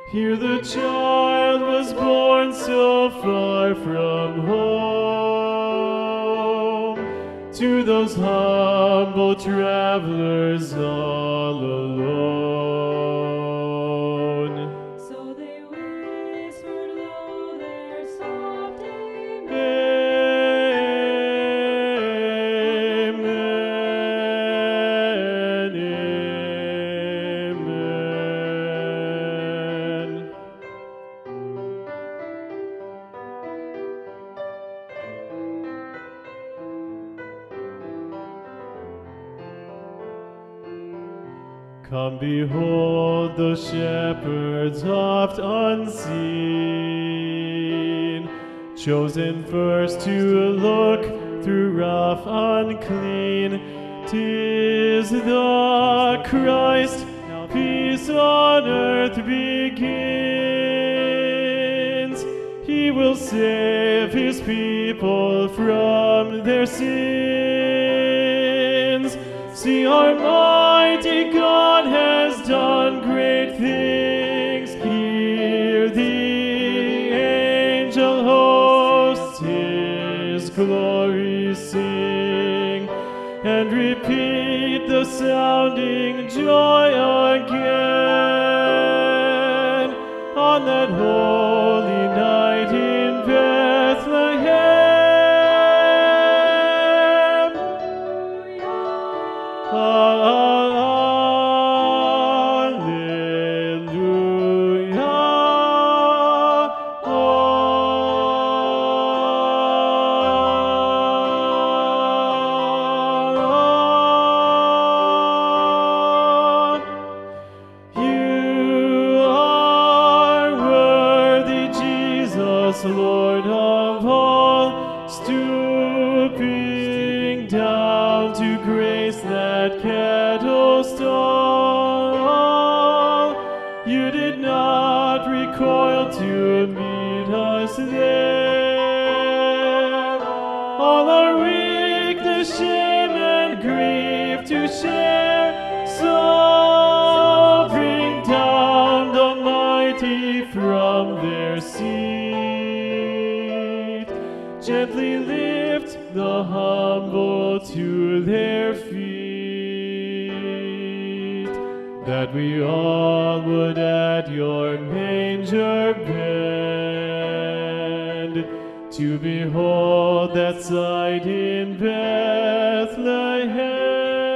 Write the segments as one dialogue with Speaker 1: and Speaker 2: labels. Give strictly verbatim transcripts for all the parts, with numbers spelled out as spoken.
Speaker 1: Here the child was born so far from home, to those humble travelers all alone.
Speaker 2: So they whispered low their soft amen.
Speaker 1: Amen, amen. Come behold those shepherds oft unseen, chosen first to look through rough unclean. 'Tis the Christ, now peace on earth begins. He will save his people from their sins. See, our mighty God has done great things. Hear the angel hosts his glory sing, and repeat the sounding joy again on that holy night in Bethlehem. Lord of all, stooping down to grace that kettle stall. You did not recoil to meet us there. All our weakness, shame, and grief to share. So bring down the mighty from their seat. Gently lift the humble to their feet, that we all would at your manger bend, to behold that sight in Bethlehem.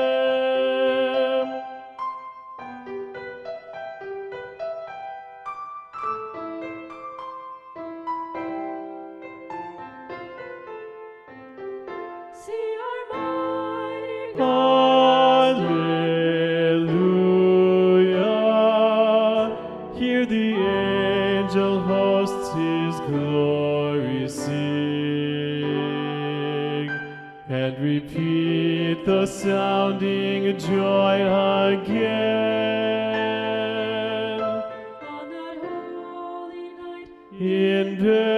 Speaker 2: See our mighty
Speaker 1: Hallelujah. Hear the angel hosts his glory sing, and repeat the sounding joy again
Speaker 2: on that holy night
Speaker 1: in Bethlehem.